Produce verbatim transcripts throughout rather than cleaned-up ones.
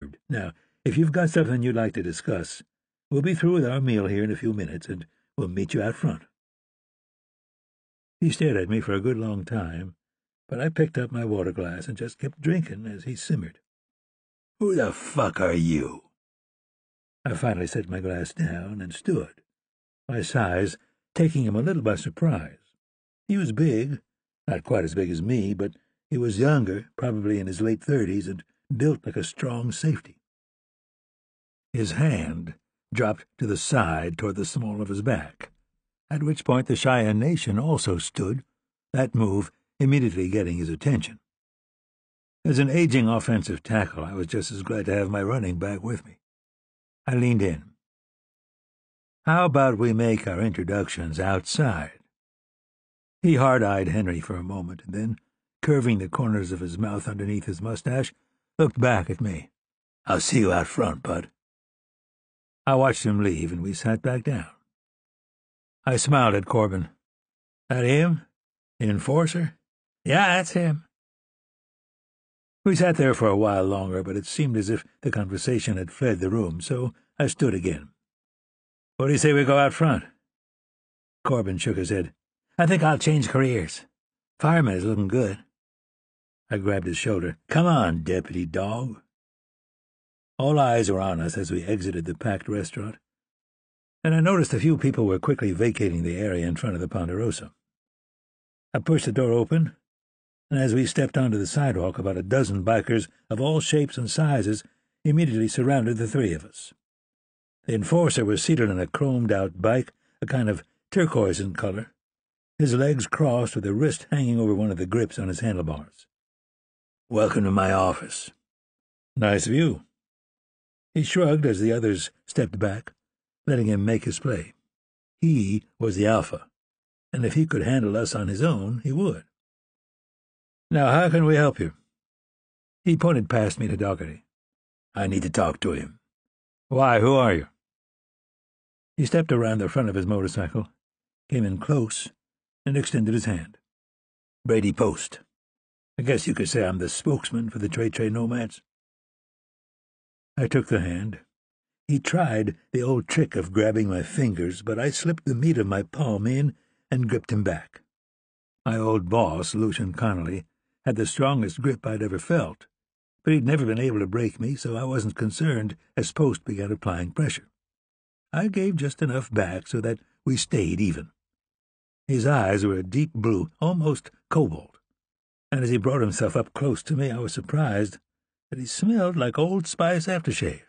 murmured. "Now, if you've got something you'd like to discuss, we'll be through with our meal here in a few minutes, and we'll meet you out front." He stared at me for a good long time, but I picked up my water glass and just kept drinking as he simmered. "Who the fuck are you?" I finally set my glass down and stood, my size taking him a little by surprise. He was big, not quite as big as me, but he was younger, probably in his late thirties, and built like a strong safety. His hand dropped to the side toward the small of his back, at which point the Cheyenne Nation also stood, that move immediately getting his attention. As an aging offensive tackle, I was just as glad to have my running back with me. I leaned in. "How about we make our introductions outside?" He hard-eyed Henry for a moment, and then, curving the corners of his mouth underneath his mustache, looked back at me. "I'll see you out front, bud." I watched him leave, and we sat back down. I smiled at Corbin. "That him? The enforcer?" "Yeah, that's him." We sat there for a while longer, but it seemed as if the conversation had fled the room, so I stood again. "What do you say we go out front?" Corbin shook his head. "I think I'll change careers. Fireman is looking good." I grabbed his shoulder. "Come on, deputy dog." All eyes were on us as we exited the packed restaurant, and I noticed a few people were quickly vacating the area in front of the Ponderosa. I pushed the door open, and as we stepped onto the sidewalk, about a dozen bikers of all shapes and sizes immediately surrounded the three of us. The enforcer was seated on a chromed-out bike, a kind of turquoise in color, his legs crossed with a wrist hanging over one of the grips on his handlebars. "Welcome to my office." "Nice view." He shrugged as the others stepped back, letting him make his play. He was the alpha, and if he could handle us on his own, he would. "Now, how can we help you?" He pointed past me to Dougherty. "I need to talk to him." "Why, who are you?" He stepped around the front of his motorcycle, came in close, and extended his hand. "Brady Post. I guess you could say I'm the spokesman for the Trade Trade Nomads." I took the hand. He tried the old trick of grabbing my fingers, but I slipped the meat of my palm in and gripped him back. My old boss, Lucian Connolly, had the strongest grip I'd ever felt, but he'd never been able to break me, so I wasn't concerned as Post began applying pressure. I gave just enough back so that we stayed even. His eyes were a deep blue, almost cobalt, and as he brought himself up close to me, I was surprised that he smelled like Old Spice aftershave.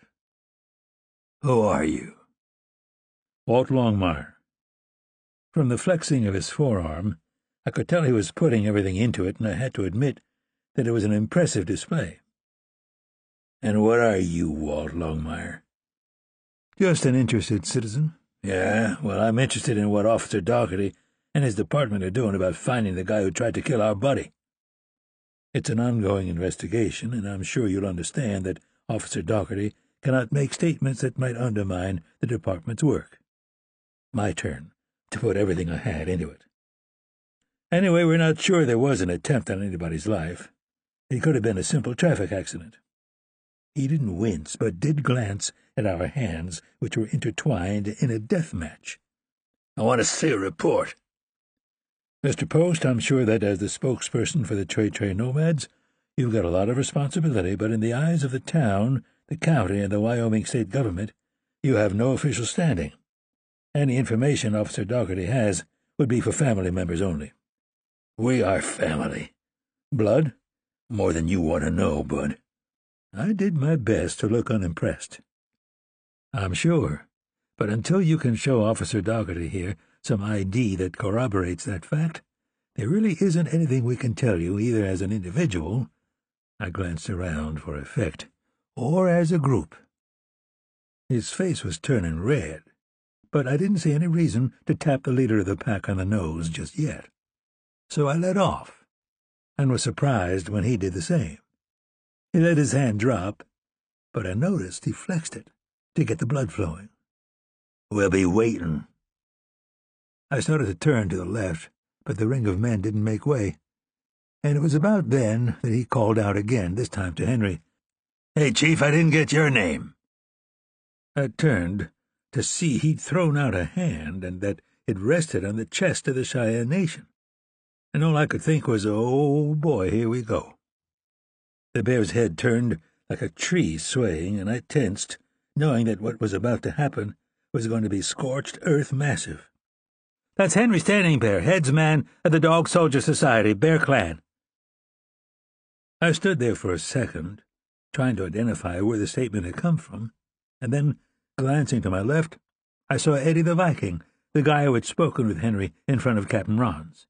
"Who are you?" "Walt Longmire." From the flexing of his forearm, I could tell he was putting everything into it, and I had to admit that it was an impressive display. "And what are you, Walt Longmire?" "Just an interested citizen." "Yeah, well, I'm interested in what Officer Dougherty and his department are doing about finding the guy who tried to kill our buddy." "It's an ongoing investigation, and I'm sure you'll understand that Officer Dougherty cannot make statements that might undermine the department's work." My turn to put everything I had into it. "Anyway, we're not sure there was an attempt on anybody's life. It could have been a simple traffic accident." He didn't wince, but did glance at our hands, which were intertwined in a death match. "I want to see a report." "Mister Post, I'm sure that as the spokesperson for the Trade Trade Nomads, you've got a lot of responsibility, but in the eyes of the town, the county, and the Wyoming state government, you have no official standing. Any information Officer Dougherty has would be for family members only." "We are family." "Blood?" "More than you want to know, bud." I did my best to look unimpressed. "I'm sure, but until you can show Officer Dougherty here some I D that corroborates that fact, there really isn't anything we can tell you either as an individual," I glanced around for effect, "or as a group." His face was turning red, but I didn't see any reason to tap the leader of the pack on the nose just yet. So I let off, and was surprised when he did the same. He let his hand drop, but I noticed he flexed it to get the blood flowing. "We'll be waiting." I started to turn to the left, but the ring of men didn't make way, and it was about then that he called out again, this time to Henry. Hey, Chief, I didn't get your name. I turned to see he'd thrown out a hand and that it rested on the chest of the Cheyenne Nation. And all I could think was, oh boy, here we go. The bear's head turned like a tree swaying, and I tensed, knowing that what was about to happen was going to be scorched earth massive. That's Henry Standing Bear, headsman of the Dog Soldier Society, Bear Clan. I stood there for a second, trying to identify where the statement had come from, and then, glancing to my left, I saw Eddie the Viking, the guy who had spoken with Henry in front of Captain Ron's.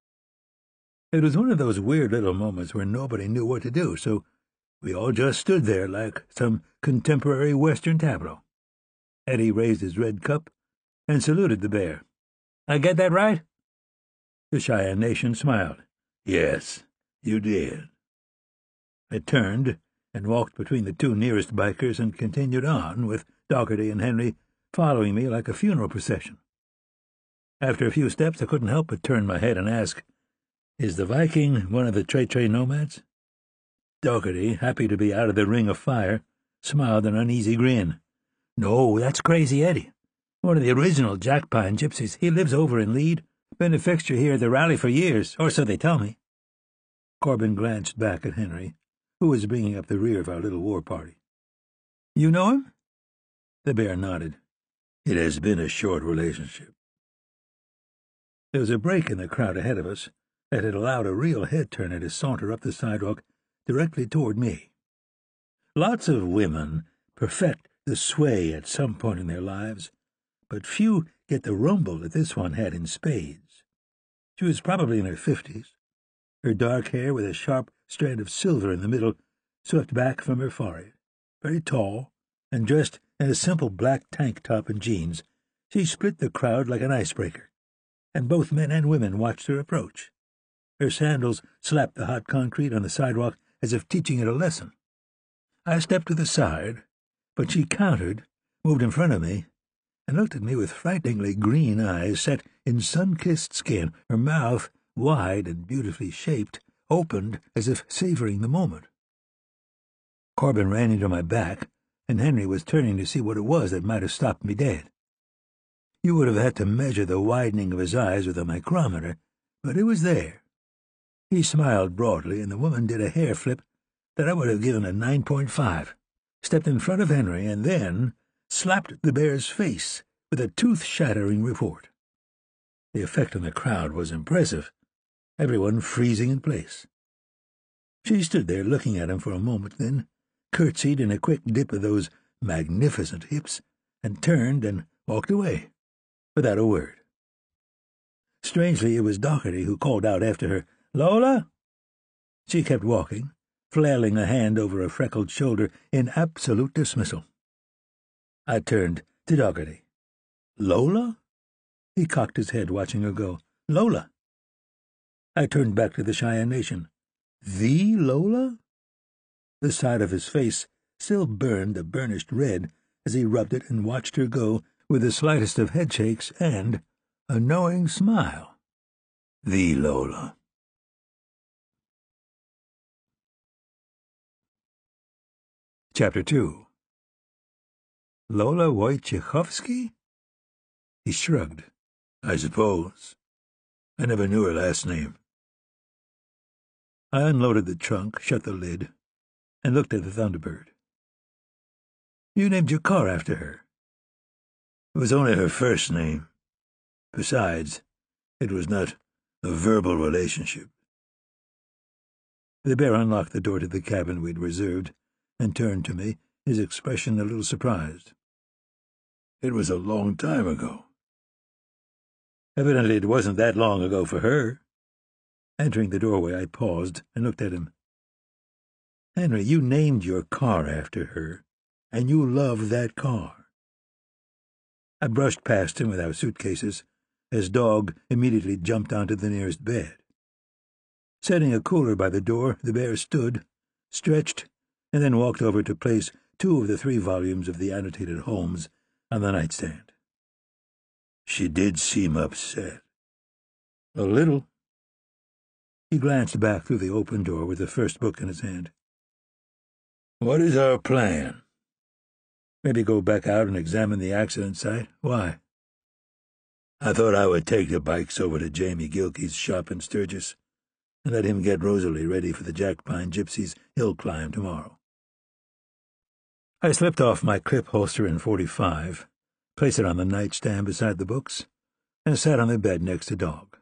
It was one of those weird little moments where nobody knew what to do, so we all just stood there like some contemporary Western tableau. Eddie raised his red cup and saluted the bear. I get that right? The Cheyenne Nation smiled. Yes, you did. I turned and walked between the two nearest bikers and continued on, with Dougherty and Henry following me like a funeral procession. After a few steps, I couldn't help but turn my head and ask, Is the Viking one of the Tre-Tre nomads? Dougherty, happy to be out of the ring of fire, smiled an uneasy grin. No, that's Crazy Eddie. One of the original Jackpine gypsies. He lives over in Lead. Been a fixture here at the rally for years, or so they tell me. Corbin glanced back at Henry, who was bringing up the rear of our little war party. You know him? The bear nodded. It has been a short relationship. There was a break in the crowd ahead of us that had allowed a real head-turner to saunter up the sidewalk directly toward me. Lots of women perfect the sway at some point in their lives, but few get the rumble that this one had in spades. She was probably in her fifties, her dark hair with a sharp strand of silver in the middle swept back from her forehead. Very tall, and dressed in a simple black tank top and jeans, she split the crowd like an icebreaker, and both men and women watched her approach. Her sandals slapped the hot concrete on the sidewalk as if teaching it a lesson. I stepped to the side, but she countered, moved in front of me, and looked at me with frighteningly green eyes set in sun-kissed skin, her mouth, wide and beautifully shaped, opened as if savoring the moment. Corbin ran into my back, and Henry was turning to see what it was that might have stopped me dead. You would have had to measure the widening of his eyes with a micrometer, but it was there. He smiled broadly, and the woman did a hair flip that I would have given a nine point five, stepped in front of Henry, and then slapped the bear's face with a tooth-shattering report. The effect on the crowd was impressive, everyone freezing in place. She stood there looking at him for a moment, then curtsied in a quick dip of those magnificent hips, and turned and walked away, without a word. Strangely, it was Dougherty who called out after her, "Lola?" She kept walking, flailing a hand over a freckled shoulder in absolute dismissal. I turned to Dougherty. "Lola?" He cocked his head, watching her go. "Lola." I turned back to the Cheyenne Nation. "The Lola?" The side of his face still burned a burnished red as he rubbed it and watched her go with the slightest of headshakes and a knowing smile. "The Lola." Chapter two. Lola Wojciechowski? He shrugged. I suppose. I never knew her last name. I unloaded the trunk, shut the lid, and looked at the Thunderbird. You named your car after her. It was only her first name. Besides, it was not a verbal relationship. The bear unlocked the door to the cabin we'd reserved and turned to me, his expression a little surprised. It was a long time ago. Evidently it wasn't that long ago for her. Entering the doorway, I paused and looked at him. Henry, you named your car after her, and you love that car. I brushed past him with our suitcases, as Dog immediately jumped onto the nearest bed. Setting a cooler by the door, the bear stood, stretched, and then walked over to place two of the three volumes of the annotated Holmes on the nightstand. She did seem upset. A little. He glanced back through the open door with the first book in his hand. What is our plan? Maybe go back out and examine the accident site. Why? I thought I would take the bikes over to Jamie Gilkey's shop in Sturgis and let him get Rosalie ready for the Jackpine Gypsies' hill climb tomorrow. I slipped off my clip holster in forty-five, placed it on the nightstand beside the books, and sat on the bed next to Dog.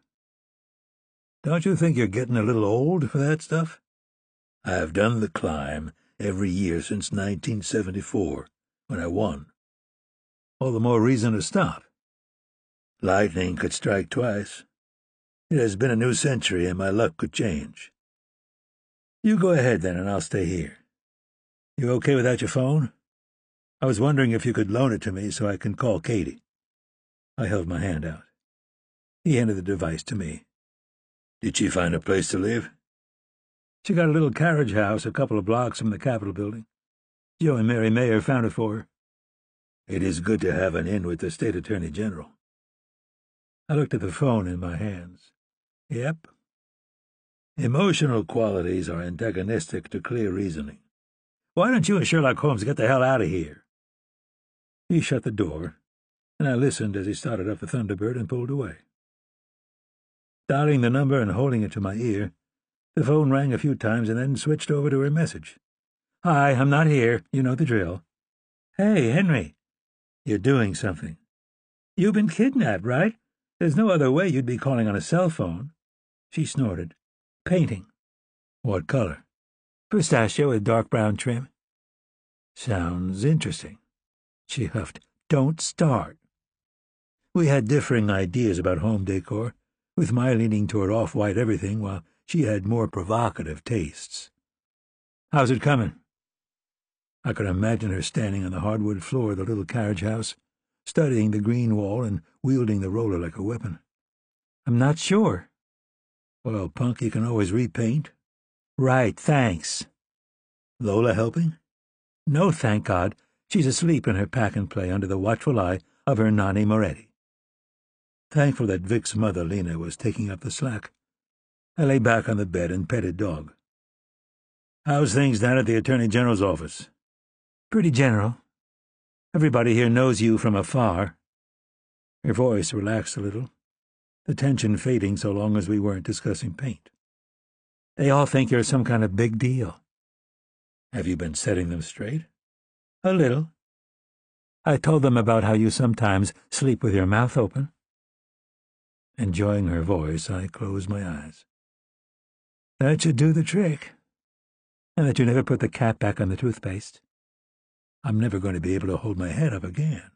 Don't you think you're getting a little old for that stuff? I have done the climb every year since nineteen seventy-four, when I won. All the more reason to stop. Lightning could strike twice. It has been a new century, and my luck could change. You go ahead, then, and I'll stay here. You okay without your phone? I was wondering if you could loan it to me so I can call Katie. I held my hand out. He handed the device to me. Did she find a place to live? She got a little carriage house a couple of blocks from the Capitol building. Joe and Mary Mayer found it for her. It is good to have an in with the state attorney general. I looked at the phone in my hands. Yep. Emotional qualities are antagonistic to clear reasoning. Why don't you and Sherlock Holmes get the hell out of here? He shut the door, and I listened as he started up the Thunderbird and pulled away. Dialing the number and holding it to my ear, the phone rang a few times and then switched over to her message. Hi, I'm not here. You know the drill. Hey, Henry. You're doing something. You've been kidnapped, right? There's no other way you'd be calling on a cell phone. She snorted. Painting. What color? Pistachio with dark brown trim. Sounds interesting. She huffed. Don't start. We had differing ideas about home decor, with my leaning toward off-white everything while she had more provocative tastes. How's it coming? I could imagine her standing on the hardwood floor of the little carriage house, studying the green wall and wielding the roller like a weapon. I'm not sure. Well, punk, you can always repaint. Right, thanks. Lola helping? No, thank God. She's asleep in her pack-and-play under the watchful eye of her Nanny Moretti. Thankful that Vic's mother, Lena, was taking up the slack, I lay back on the bed and petted Dog. How's things down at the Attorney General's office? Pretty general. Everybody here knows you from afar. Her voice relaxed a little, the tension fading so long as we weren't discussing paint. They all think you're some kind of big deal. Have you been setting them straight? A little. I told them about how you sometimes sleep with your mouth open. Enjoying her voice, I closed my eyes. That should do the trick. And that you never put the cap back on the toothpaste. I'm never going to be able to hold my head up again.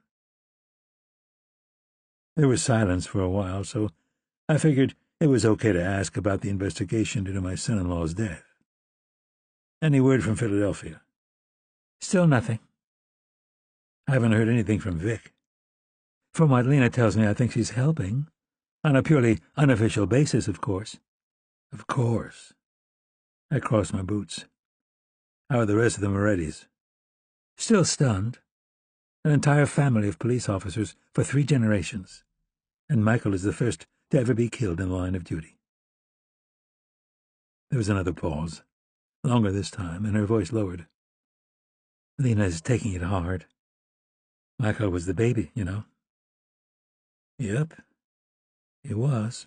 There was silence for a while, so I figured it was okay to ask about the investigation into my son-in-law's death. Any word from Philadelphia? Still nothing. I haven't heard anything from Vic. From what Lena tells me, I think she's helping. On a purely unofficial basis, of course. Of course. I crossed my boots. How are the rest of the Morettis? Still stunned. An entire family of police officers for three generations. And Michael is the first to ever be killed in the line of duty. There was another pause, longer this time, and her voice lowered. Lena is taking it hard. Michael was the baby, you know. Yep, he was.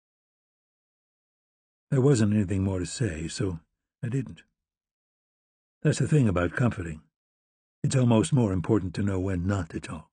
There wasn't anything more to say, so I didn't. That's the thing about comforting. It's almost more important to know when not to talk.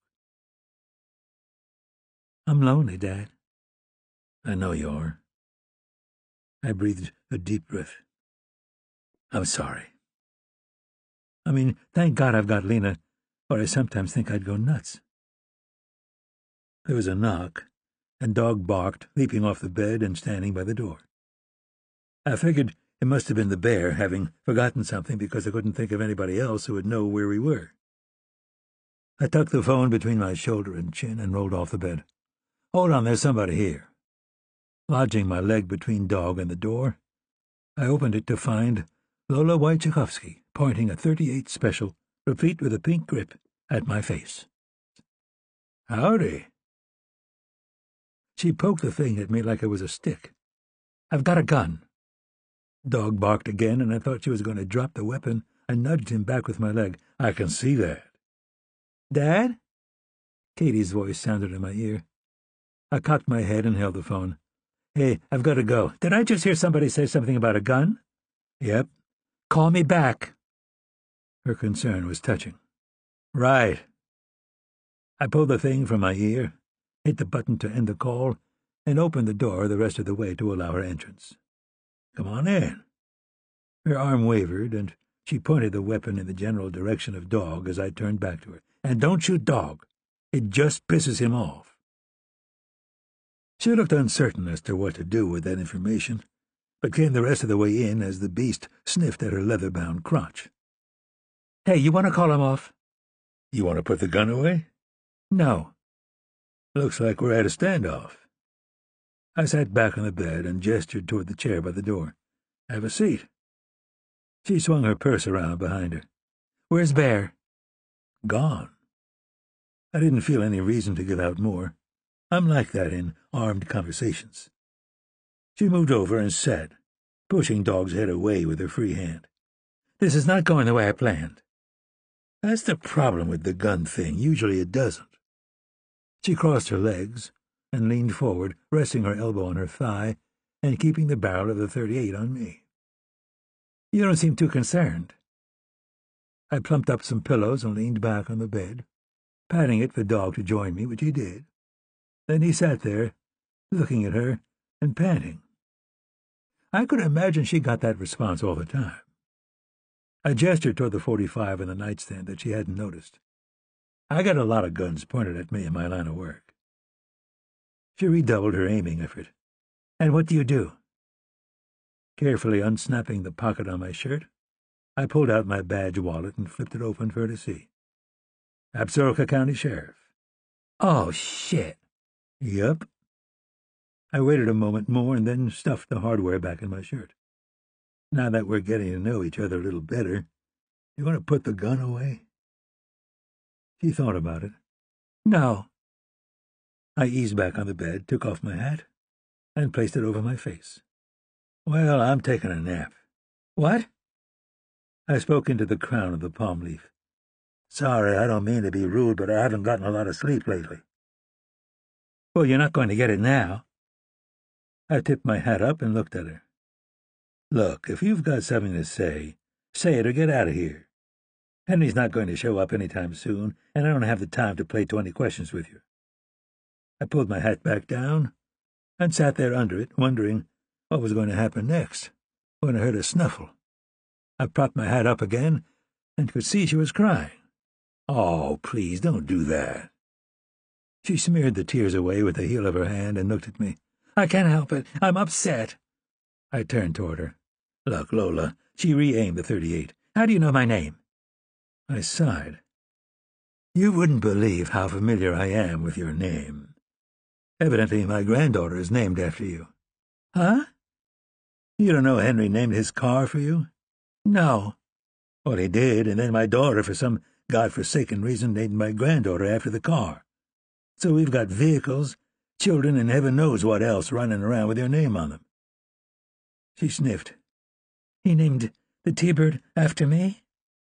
I'm lonely, Dad. I know you are. I breathed a deep breath. I'm sorry. I mean, thank God I've got Lena, or I sometimes think I'd go nuts. There was a knock, and Dog barked, leaping off the bed and standing by the door. I figured it must have been the bear, having forgotten something because I couldn't think of anybody else who would know where we were. I tucked the phone between my shoulder and chin and rolled off the bed. Hold on, there's somebody here. Lodging my leg between Dog and the door, I opened it to find Lola Wojciechowski pointing a thirty-eight Special, replete with a pink grip, at my face. Howdy. She poked the thing at me like it was a stick. I've got a gun. Dog barked again, and I thought she was going to drop the weapon I nudged him back with my leg. I can see that. Dad? Katie's voice sounded in my ear. I cocked my head and held the phone. Hey, I've got to go. Did I just hear somebody say something about a gun? Yep. Call me back. Her concern was touching. Right. I pulled the thing from my ear, hit the button to end the call, and opened the door the rest of the way to allow her entrance. Come on in. Her arm wavered, and she pointed the weapon in the general direction of Dog as I turned back to her. And don't shoot Dog. It just pisses him off. She looked uncertain as to what to do with that information, but came the rest of the way in as the beast sniffed at her leather-bound crotch. Hey, you want to call him off? You want to put the gun away? No. Looks like we're at a standoff. I sat back on the bed and gestured toward the chair by the door. Have a seat. She swung her purse around behind her. Where's Bear? Gone. I didn't feel any reason to give out more. I'm like that in armed conversations. She moved over and sat, pushing Dog's head away with her free hand. This is not going the way I planned. That's the problem with the gun thing. Usually it doesn't. She crossed her legs and leaned forward, resting her elbow on her thigh and keeping the barrel of the thirty-eight on me. You don't seem too concerned. I plumped up some pillows and leaned back on the bed, patting it for Dog to join me, which he did. Then he sat there, looking at her and panting. I could imagine she got that response all the time. I gestured toward the forty-five on the nightstand that she hadn't noticed. I got a lot of guns pointed at me in my line of work. She redoubled her aiming effort. And what do you do? Carefully unsnapping the pocket on my shirt, I pulled out my badge wallet and flipped it open for her to see. Absaroka County Sheriff. Oh, shit. Yup. I waited a moment more and then stuffed the hardware back in my shirt. Now that we're getting to know each other a little better, you want to put the gun away? She thought about it. No. I eased back on the bed, took off my hat, and placed it over my face. Well, I'm taking a nap. What? I spoke into the crown of the palm leaf. Sorry, I don't mean to be rude, but I haven't gotten a lot of sleep lately. Well, you're not going to get it now. I tipped my hat up and looked at her. Look, if you've got something to say, say it or get out of here. Henry's not going to show up any time soon, and I don't have the time to play twenty questions with you. I pulled my hat back down and sat there under it, wondering what was going to happen next, when I heard a snuffle. I propped my hat up again and could see she was crying. Oh, please, don't do that. She smeared the tears away with the heel of her hand and looked at me. I can't help it. I'm upset. I turned toward her. Look, Lola, she re-aimed the thirty-eight. How do you know my name? I sighed. You wouldn't believe how familiar I am with your name. Evidently my granddaughter is named after you. Huh? You don't know Henry named his car for you? No. Well, he did, and then my daughter, for some godforsaken reason, named my granddaughter after the car. So we've got vehicles, children, and heaven knows what else running around with your name on them. She sniffed. He named the T-Bird after me?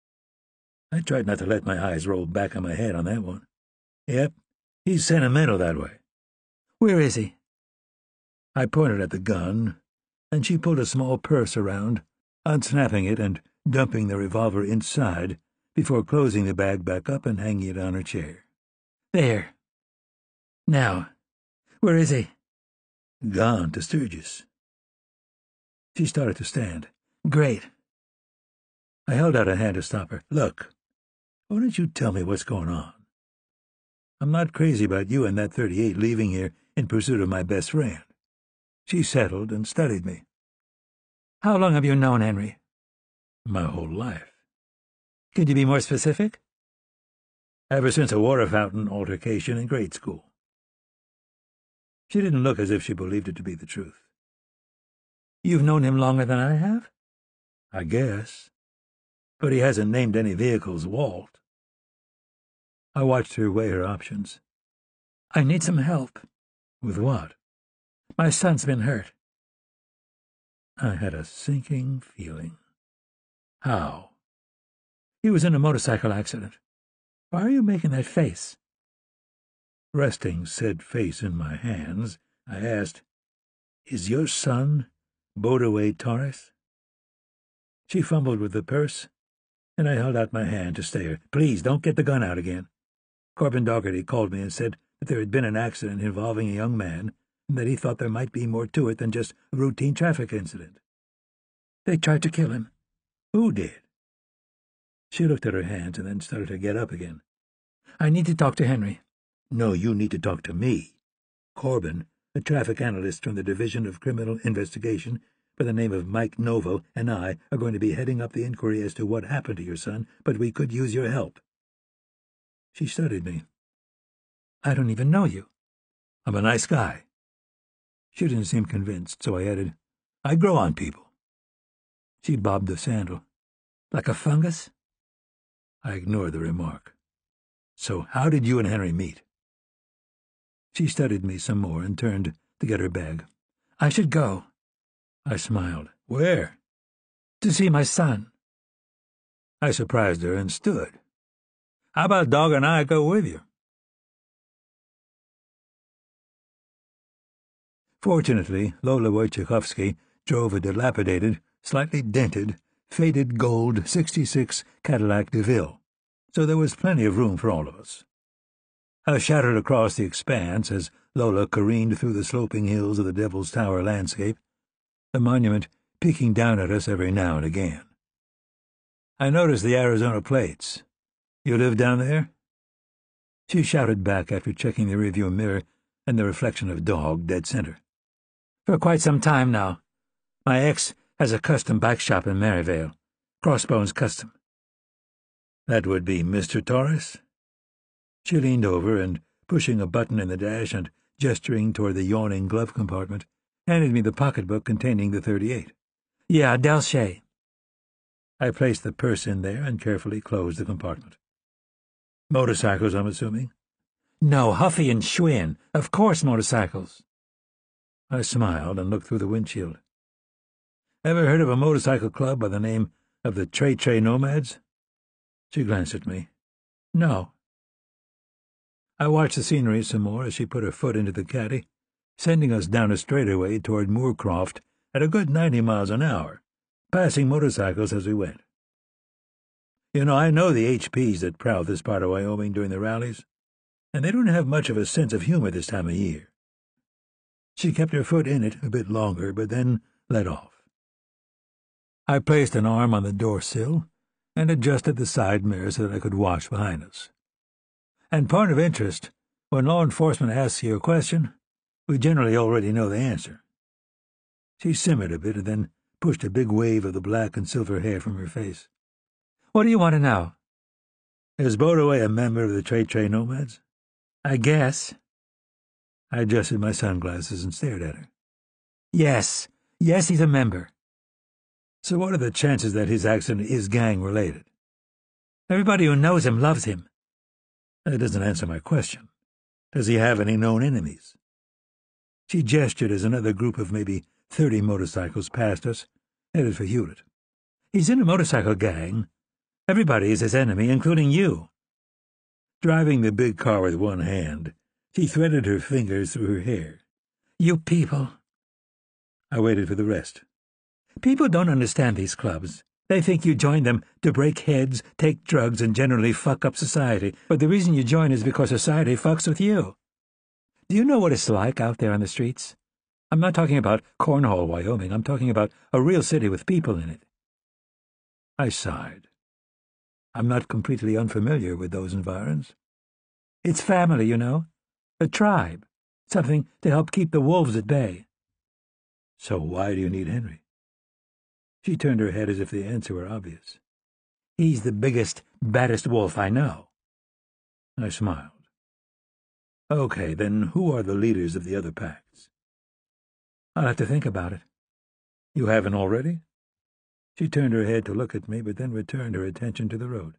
I tried not to let my eyes roll back on my head on that one. Yep, he's sentimental that way. Where is he? I pointed at the gun, and she pulled a small purse around, unsnapping it and dumping the revolver inside before closing the bag back up and hanging it on her chair. There. Now, where is he? Gone to Sturgis. She started to stand. Great. I held out a hand to stop her. Look, why don't you tell me what's going on? I'm not crazy about you and that thirty-eight leaving here in pursuit of my best friend. She settled and studied me. How long have you known Henry? My whole life. Could you be more specific? Ever since a water fountain altercation in grade school. She didn't look as if she believed it to be the truth. You've known him longer than I have? I guess. But he hasn't named any vehicles Walt. I watched her weigh her options. I need some help. With what? My son's been hurt. I had a sinking feeling. How? He was in a motorcycle accident. Why are you making that face?" Resting said face in my hands, I asked, "Is your son Bodaway Torres?" She fumbled with the purse, and I held out my hand to stay her. "Please, don't get the gun out again. Corbin Dougherty called me and said that there had been an accident involving a young man, and that he thought there might be more to it than just a routine traffic incident." "They tried to kill him." "Who did?" She looked at her hands and then started to get up again. "I need to talk to Henry." "No, you need to talk to me. Corbin, a traffic analyst from the Division of Criminal Investigation by the name of Mike Novo, and I are going to be heading up the inquiry as to what happened to your son, but we could use your help." She studied me. "I don't even know you." "I'm a nice guy." She didn't seem convinced, so I added, "I grow on people." She bobbed the sandal. "Like a fungus?" I ignored the remark. "So how did you and Henry meet?" She studied me some more and turned to get her bag. "I should go." I smiled. "Where?" "To see my son." I surprised her and stood. "How about Dog and I go with you?" Fortunately, Lola Wojciechowski drove a dilapidated, slightly dented, faded gold sixty-six Cadillac DeVille, so there was plenty of room for all of us. I shouted across the expanse as Lola careened through the sloping hills of the Devil's Tower landscape, the monument peeking down at us every now and again. "I noticed the Arizona plates. You live down there?" She shouted back after checking the rearview mirror and the reflection of Dog dead center. "For quite some time now. My ex has a custom bike shop in Maryvale, Crossbones Custom." "That would be Mister Torres?" She leaned over and, pushing a button in the dash and gesturing toward the yawning glove compartment, handed me the pocketbook containing the thirty-eight. "Yeah, Delche." I placed the purse in there and carefully closed the compartment. "Motorcycles, I'm assuming?" "No, Huffy and Schwinn. Of course motorcycles." I smiled and looked through the windshield. "Ever heard of a motorcycle club by the name of the Trey Trey Nomads?" She glanced at me. "No." I watched the scenery some more as she put her foot into the caddy, sending us down a straightaway toward Moorcroft at a good ninety miles an hour, passing motorcycles as we went. "You know, I know the H Ps that prowl this part of Wyoming during the rallies, and they don't have much of a sense of humor this time of year." She kept her foot in it a bit longer, but then let off. I placed an arm on the door sill and adjusted the side mirror so that I could watch behind us. "And point of interest, when law enforcement asks you a question, we generally already know the answer." She simmered a bit and then pushed a big wave of the black and silver hair from her face. "What do you want to know?" "Is Bodaway a member of the Trey Trey Nomads?" "I guess." I adjusted my sunglasses and stared at her. "Yes, yes, he's a member." "So what are the chances that his accident is gang-related?" "Everybody who knows him loves him." "That doesn't answer my question. Does he have any known enemies?" She gestured as another group of maybe thirty motorcycles passed us, headed for Hewlett. "He's in a motorcycle gang. Everybody is his enemy, including you." Driving the big car with one hand, she threaded her fingers through her hair. "You people." I waited for the rest. "People don't understand these clubs. They think you join them to break heads, take drugs, and generally fuck up society, but the reason you join is because society fucks with you. Do you know what it's like out there on the streets? I'm not talking about Cornhole, Wyoming. I'm talking about a real city with people in it." I sighed. I'm not completely unfamiliar with those environs. It's family, you know. A tribe. Something to help keep the wolves at bay. "So why do you need Henry?" She turned her head as if the answer were obvious. "He's the biggest, baddest wolf I know." I smiled. "Okay, then who are the leaders of the other packs?" "I'll have to think about it." "You haven't already?" She turned her head to look at me, but then returned her attention to the road.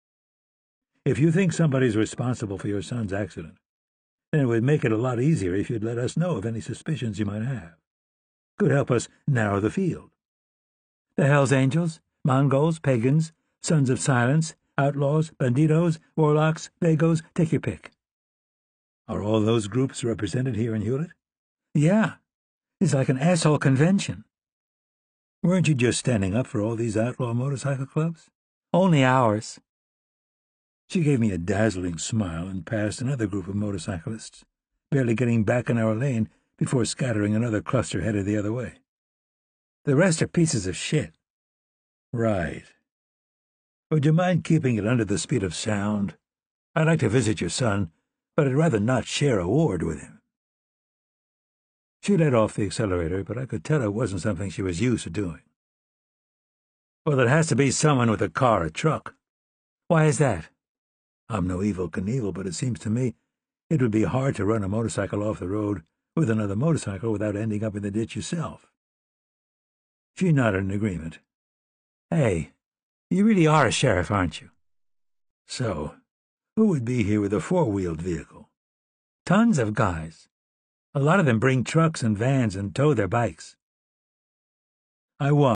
"If you think somebody's responsible for your son's accident, then it would make it a lot easier if you'd let us know of any suspicions you might have. Could help us narrow the field." "The Hells Angels, Mongols, pagans, Sons of Silence, Outlaws, Bandidos, Warlocks, Vagos, take your pick. Are all those groups represented here in Hewlett? Yeah. It's like an asshole convention. Weren't you just standing up for all these outlaw motorcycle clubs? Only ours. She gave me a dazzling smile and passed another group of motorcyclists, barely getting back in our lane before scattering another cluster headed the other way. The rest are pieces of shit. Right. Would you mind keeping it under the speed of sound? I'd like to visit your son, but I'd rather not share a ward with him. She let off the accelerator, but I could tell it wasn't something she was used to doing. Well, it has to be someone with a car or truck. Why is that? I'm no Evel Knievel, but it seems to me it would be hard to run a motorcycle off the road with another motorcycle without ending up in the ditch yourself. She nodded in agreement. Hey, you really are a sheriff, aren't you? So, who would be here with a four-wheeled vehicle? Tons of guys. A lot of them bring trucks and vans and tow their bikes. I won.